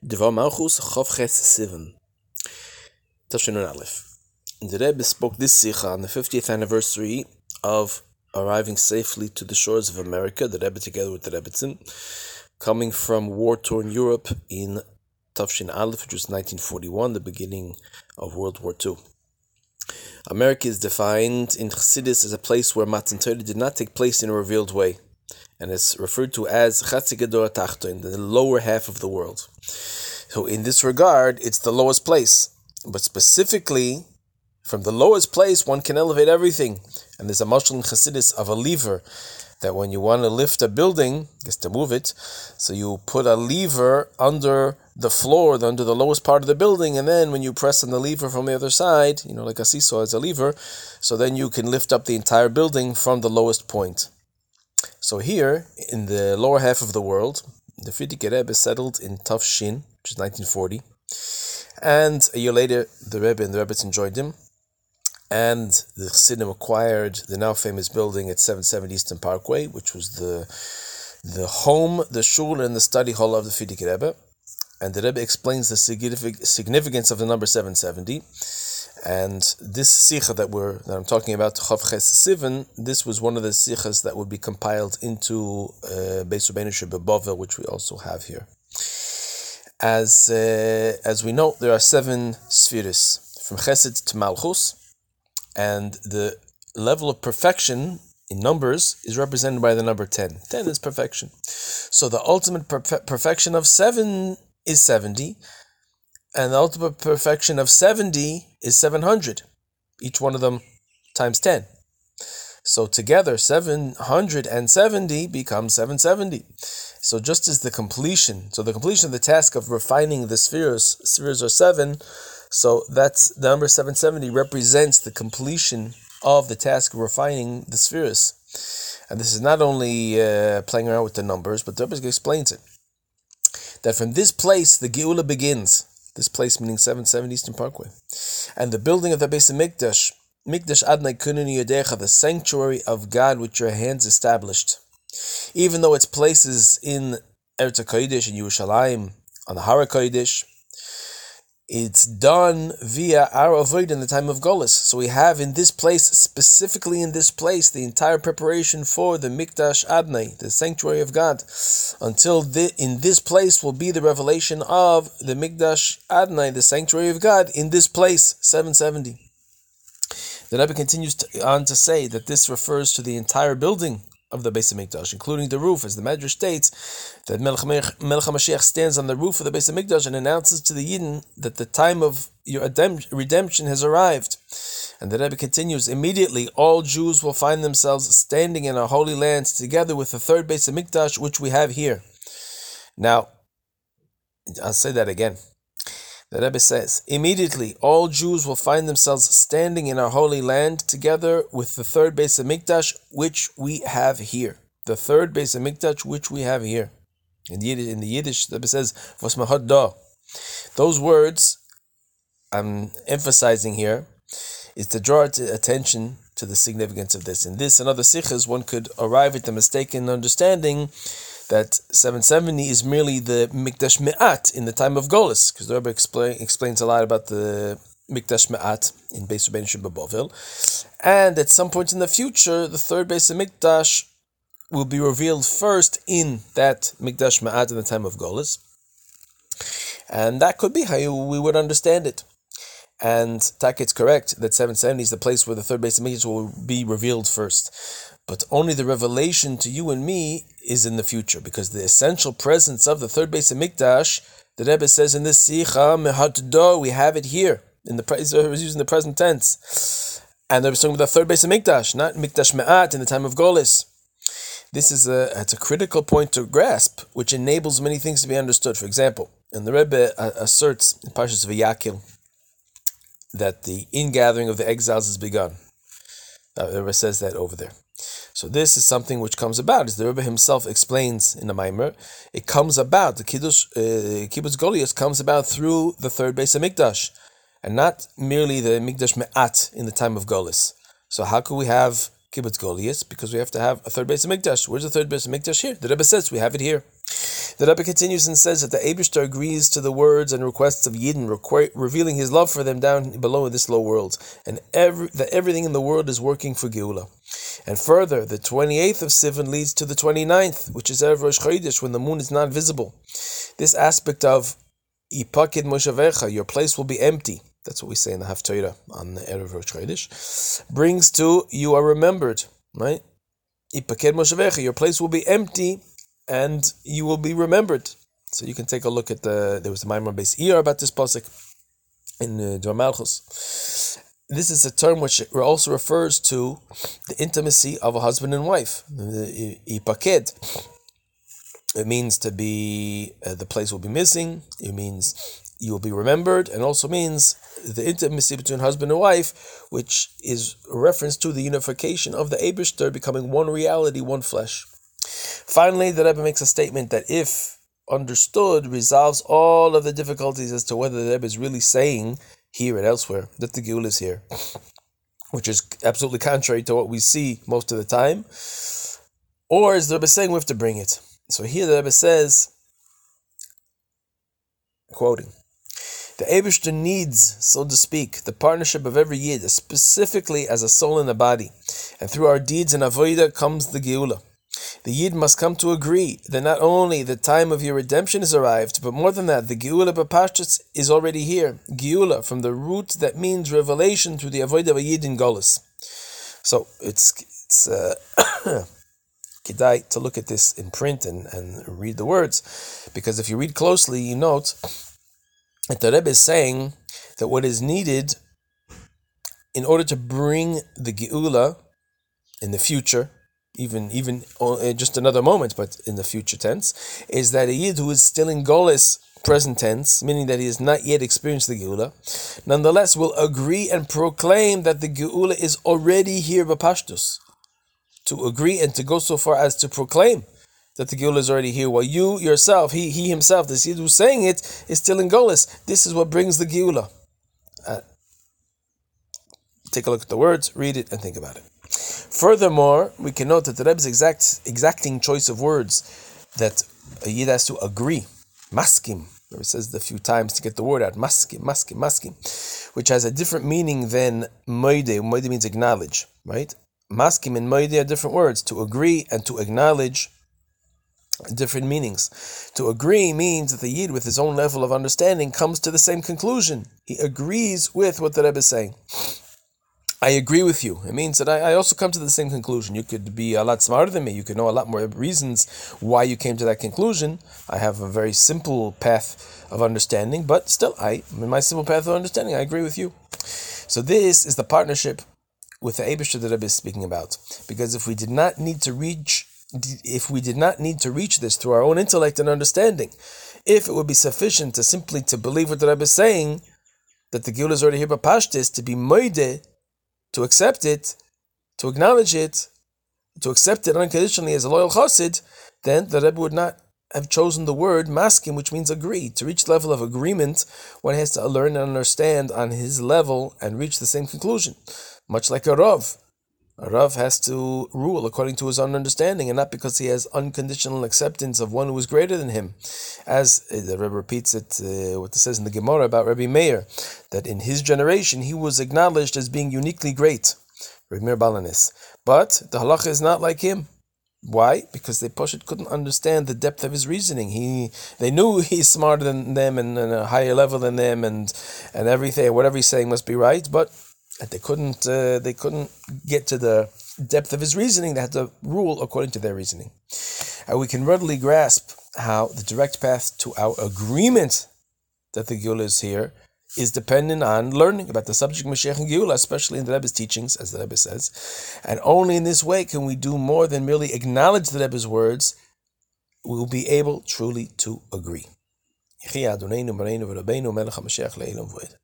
Devar Malchus Chof Ches Sivan Tafshin Aleph. The Rebbe spoke this Sikha on the 50th anniversary of arriving safely to the shores of America, the Rebbe together with the Rebbetzin, coming from war-torn Europe in Tafshin Aleph, which was 1941, the beginning of World War II. America is defined in Chassidus as a place where Matan Torah did not take place in a revealed way, and it's referred to as Chatzi Gadol Tachton, the lower half of the world. So in this regard, it's the lowest place. But specifically, from the lowest place, one can elevate everything. And there's a mashal in Chassidus of a lever, that when you want to lift a building, just to move it, so you put a lever under the floor, under the lowest part of the building, and then when you press on the lever from the other side, like a seesaw has a lever, so then you can lift up the entire building from the lowest point. So here, in the lower half of the world, the Frierdiker Rebbe settled in Tafshin, which is 1940, and a year later, the Rebbe and the Rebbetzin joined him, and the Chassidim acquired the now famous building at 770 Eastern Parkway, which was the home, the shul, and the study hall of the Frierdiker Rebbe. And the Rebbe explains the significance of the number 770. And this sikha that I'm talking about, Chof Ches Sivan, this was one of the sikhas that would be compiled into Beis Rabbeinu Shebebavel, which we also have here. As we know, there are 7 spheres, from Chesed to Malchus, and the level of perfection in numbers is represented by the number 10. 10 is perfection. So the ultimate perfection of 7 is 70, and the ultimate perfection of 70 is 700. Each one of them times 10. So together, 770 becomes 770. So just as the completion of the task of refining the spheres are 7, so that's the number 770 represents the completion of the task of refining the spheres. And this is not only playing around with the numbers, but the Rebbe explains it. That from this place, the Geula begins. This place meaning 770 Eastern Parkway. And the building of the Beis HaMikdash, Mikdash Adonai Kunenu Yodecha, the sanctuary of God which your hands established. Even though its places in Eretz HaKodesh, in Yerushalayim, on the Har HaKodesh, it's done via our avoid in the time of Golus. So we have in this place, specifically in this place, the entire preparation for the Mikdash Adonai, the sanctuary of God. Until in this place will be the revelation of the Mikdash Adonai, the sanctuary of God, in this place, 770. The Rebbe continues on to say that this refers to the entire building of the Beis HaMikdash, including the roof, as the Medrash states that Melech HaMashiach stands on the roof of the Beis HaMikdash and announces to the Yidden that the time of your redemption has arrived. And the Rebbe continues, immediately all Jews will find themselves standing in our holy lands together with the third Beis HaMikdash, which we have here. Now, I'll say that again. The Rebbe says, immediately all Jews will find themselves standing in our holy land together with the third Beis HaMikdash, which we have here. The third Beis HaMikdash, which we have here. In the Yiddish, the Rebbe says, Vos mahot da. Those words I'm emphasizing here is to draw attention to the significance of this. In this and other sikhas, one could arrive at the mistaken understanding that 770 is merely the Mikdash Me'at in the time of Golus, because the Rebbe explains a lot about the Mikdash Me'at in Beis Rabbeinu Shebebavel, and at some point in the future, the third Beis HaMikdash will be revealed first in that Mikdash Me'at in the time of Golus, and that could be how we would understand it. And it's correct that 770 is the place where the third Beis HaMikdash will be revealed first. But only the revelation to you and me is in the future, because the essential presence of the third Beis HaMikdash, the Rebbe says in this Sikha, Mehat Da, we have it here. He's using the present tense. And the Rebbe is talking about the third Beis HaMikdash, not Mikdash Me'at in the time of Golus. This is it's a critical point to grasp, which enables many things to be understood. For example, and the Rebbe asserts in Parshas Vayakil that the ingathering of the exiles has begun. The Rebbe says that over there. So this is something which comes about, as the Rebbe himself explains in the Maimer. It comes about, the Kibbutz Goliath comes about through the third Beis HaMikdash, and not merely the Mikdash Me'at in the time of Golus. So how could we have Kibbutz Goliath? Because we have to have a third Beis HaMikdash. Where's the third Beis HaMikdash here? The Rebbe says we have it here. The Rebbe continues and says that the Eibishter agrees to the words and requests of Yidden, revealing his love for them down below in this low world, and that everything in the world is working for Geula. And further, the 28th of Sivan leads to the 29th, which is Erev Rosh Chodesh, when the moon is not visible. This aspect of Ipakid Moshavecha, your place will be empty. That's what we say in the Haftarah on the Erev Rosh Chodesh. Brings to, you are remembered, right? Ipakid Moshavecha, your place will be empty, and you will be remembered. So you can take a look at there was the Maimon Beis Iyar about this pasuk in Dvar Malchus. This is a term which also refers to the intimacy of a husband and wife. Ipaked. It means to be, the place will be missing. It means you will be remembered, and also means the intimacy between husband and wife, which is a reference to the unification of the Eibishter becoming one reality, one flesh. Finally, the Rebbe makes a statement that, if understood, resolves all of the difficulties as to whether the Rebbe is really saying here and elsewhere that the Geula is here, which is absolutely contrary to what we see most of the time, or is the Rebbe saying we have to bring it? So here the Rebbe says, quoting, the Eibishter needs, so to speak, the partnership of every Yid, specifically as a soul in a body, and through our deeds and avodah comes the Geula. The Yid must come to agree that not only the time of your redemption is arrived, but more than that, the Geula B'Pashtus is already here. Geula, from the root that means revelation through the avodah of a Yid in Golus. So it's kedai to look at this in print and read the words, because if you read closely, you note that the Rebbe is saying that what is needed in order to bring the Geula in the future, even just another moment, but in the future tense, is that a Yid who is still in Golus, present tense, meaning that he has not yet experienced the Geula, nonetheless will agree and proclaim that the Geula is already here b'Pashtus. To agree and to go so far as to proclaim that the Geula is already here, while you yourself, he himself, this Yid who's saying it, is still in Golus. This is what brings the Geula. Take a look at the words, read it, and think about it. Furthermore, we can note that the Rebbe's exacting choice of words, that a Yid has to agree, maskim, it says a few times to get the word out, maskim, which has a different meaning than moide. Moide means acknowledge, right? Maskim and moide are different words. To agree and to acknowledge, different meanings. To agree means that the Yid, with his own level of understanding, comes to the same conclusion. He agrees with what the Rebbe is saying. I agree with you. It means that I also come to the same conclusion. You could be a lot smarter than me. You could know a lot more reasons why you came to that conclusion. I have a very simple path of understanding, but still, in my simple path of understanding, I agree with you. So this is the partnership with the Eibishter that Rebbe is speaking about. Because if we did not need to reach this through our own intellect and understanding, if it would be sufficient to simply to believe what the Rebbe is saying, that the Geula is already here b'Pashtus, to be moide, to accept it, to acknowledge it, to accept it unconditionally as a loyal chassid, then the Rebbe would not have chosen the word maskim, which means agree. To reach the level of agreement, one has to learn and understand on his level and reach the same conclusion. Much like a Rav. A Rav has to rule according to his own understanding, and not because he has unconditional acceptance of one who is greater than him. As the Rebbe repeats it, what it says in the Gemara about Rabbi Meir, that in his generation he was acknowledged as being uniquely great, Rabbi Meir Balanis. But the halacha is not like him. Why? Because they couldn't understand the depth of his reasoning. They knew he's smarter than them and a higher level than them, and everything, whatever he's saying must be right, but they couldn't get to the depth of his reasoning. They had to rule according to their reasoning. And we can readily grasp how the direct path to our agreement that the Geula is here is dependent on learning about the subject of Mashiach and Geula, especially in the Rebbe's teachings, as the Rebbe says. And only in this way can we do more than merely acknowledge the Rebbe's words. We will be able truly to agree.